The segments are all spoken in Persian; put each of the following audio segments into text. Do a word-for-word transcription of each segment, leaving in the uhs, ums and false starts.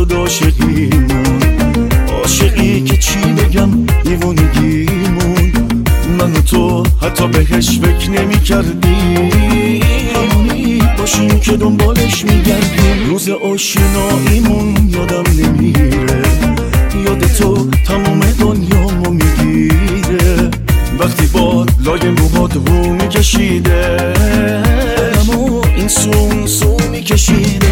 شد عاشقیمون، عاشقی که چی بگم دیوونگیمون. من و تو حتی بهش فکر نمی کردیم همونی باشیم که دنبالش میگردیم. روز آشناییمون یادم نمیره، یاد تو تمام دنیامو میگیره. وقتی باد لای موهات رو میکشیده، همو این سو اون سو میکشیده.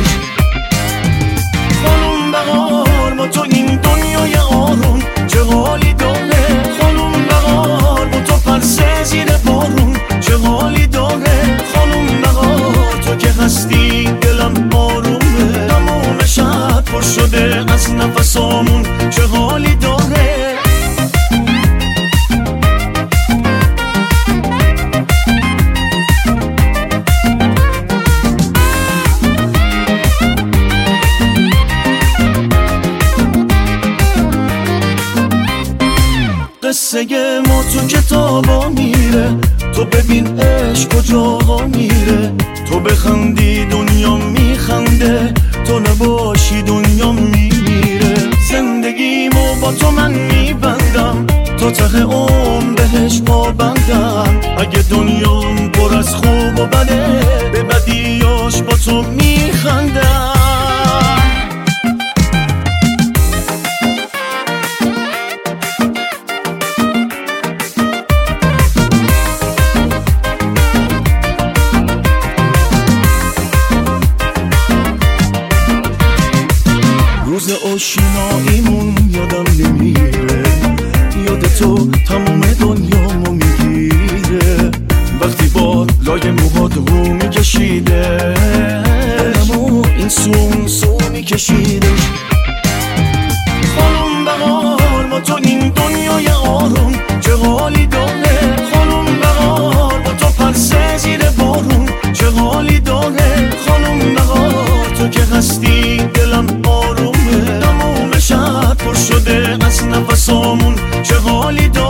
خانم بهار با تو این دنیای آروم چه حالی داره. خانم بهار با تو پرسه زیر بارون چه حالی داره. خانم بهار تو که هستی دلم آرومه، تموم شب پر شده از نفسامون چه حالی داره. قصه ما تو کتابا میره، تو ببین عشق کجاها میره. تو بخندی دنیا میخنده، تو نباشی دنیا میمیره. زندگیمو با تو من میبندم، تا ته عمر بهش پابندم. اگه دنیام پر از خوب و بده، به بدیاش با تو میخندم. روز آشناییمون یادم نمیره، یاد تو تمام دنیامو میگیره. وقتی باد لای موهات رو میکشیده، همو این سو اون سو میکشیده. خانم بهار با تو این دنیای آروم چه حالی داره. خانم بهار با تو پرسه زیر بارون چه حالی داره. خانم بهار تو که هستی دلم آرومه، تموم شب پر شده از نفسامون چه حالی داره.